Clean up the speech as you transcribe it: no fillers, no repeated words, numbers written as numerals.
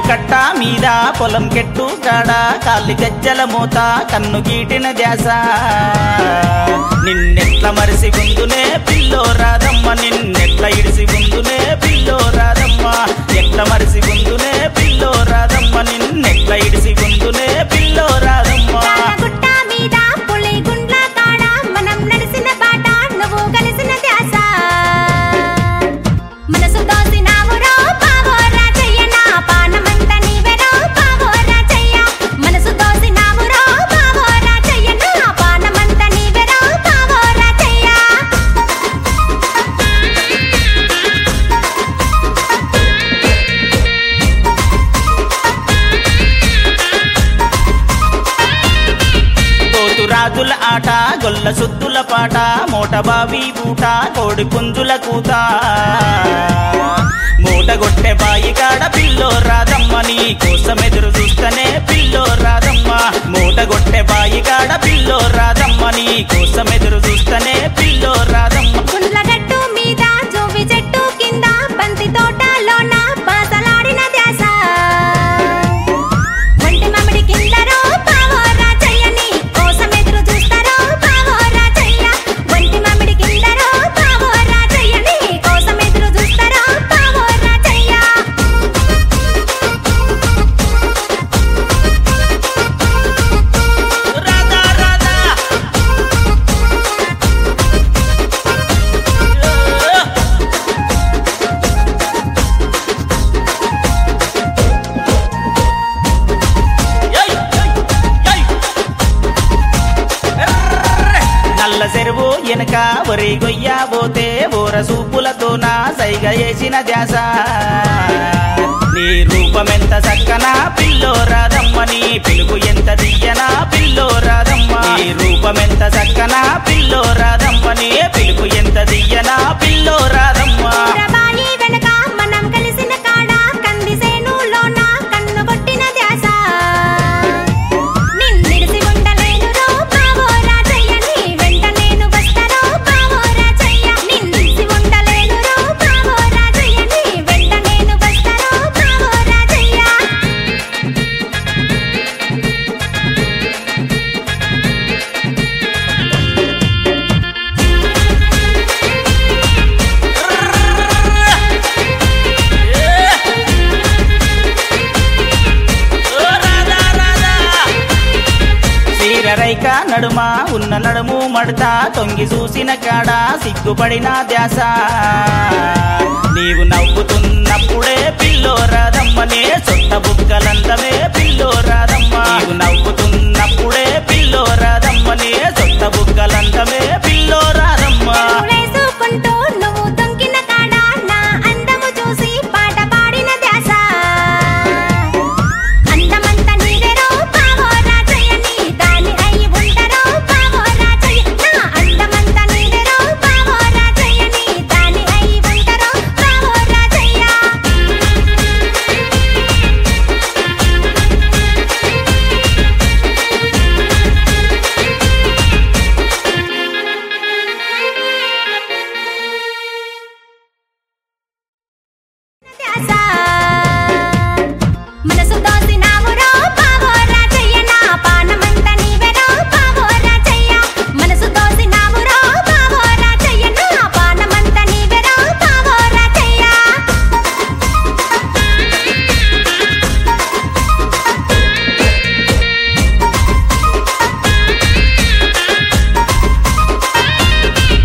కట్ట మీద పొలం కెట్టు కాడ కాలి గజ్జల మోత కన్ను గీటిన ధ్యాస నిన్నెట్ల మరిసి గుందునే పిల్లో రాదమ్మ నిన్నెట్ల ఇడిసి గుందునే పిల్లో రాదమ్మ ఎట్ల మరిసి గుందునే పిల్లో రాదమ్మ నిన్నెట్ల ఇడిసి గుందునే పిల్లో రాదమ్మ గుట్ట మీద పులి గుండ్ల కాడ మనం నడిసిన బాట నువ్వు కలిసిన ధ్యాస మనసు దోసినావురో పావో రాజయ్య నా పానమంత నీవెరో పావో రాజయ్య మనసు దోసినావురో పావో రాజయ్య నా పానమంత నీవెరో పావో రాజయ్య రాజుల ఆట గొల్ల సుద్దుల పాట మోట బావి బూట కోడి పుంజుల కూత మూటగొట్టె బాయి కాడ పిల్లో రాదమ్మ నీ కోసం ఎదురు చూస్తనే పిల్లో రాదమ్మ మూటగొట్టె బాయి కాడ పిల్లో రాదమ్మ నీ కోసం ఎదురు చూస్తనే పిల్లో రాదమ్మ గుండ్లగట్టు మీద జోవి చెట్టు కింద బంతి తోటలోన బాసలాడిన ధ్యాస వంటి మామిడి కిందరో పావో రాజయ్య నీ కోసం ఎదురు చూస్తారో పావో రాజయ్య వంటి మామిడి కిందరో పావో రాజయ్య నీ కోసం ఎదురు చూస్తారో పావో రాజయ్య రాధా రాధా నల్ల చెరువు వెనక ఒరి గొయ్య పోతే ఊర సూపులతో నా సైగ వేసిన ధ్యాస నీ రూపమెంత చక్కన పిల్లో రాదమ్మ నీ పిలుపు ఎంత దియ్యనా పిల్లో రాదమ్మ నీ రూపమెంత చక్కన పిల్లో రాదమ్మ నీ పిలుపు ఎంత దియ్యనా పిల్లో రాదమ్మ బాయి వెనక మనం కలిసిన కాడ కంది సేనులోన కన్ను కొట్టిన ధ్యాస నిన్నిడిసి ఉండలేనురో పావో రాజయ్య నీ వెంట నేను వస్తారో పావో రాజయ్య నిన్నిడిసి ఉండలేనురో పావో రాజయ్య నీ వెంట నేను వస్తారో పావో రాజయ్య చీరరైక నడుమ ఉన్న నడుము మడతా తొంగి చూసిన కాడ సిగ్గుపడిన ధ్యాస నీవు నవ్వుతున్నప్పుడే పిల్లో రాదమ్మనే సొంత బుగ్గలంతమే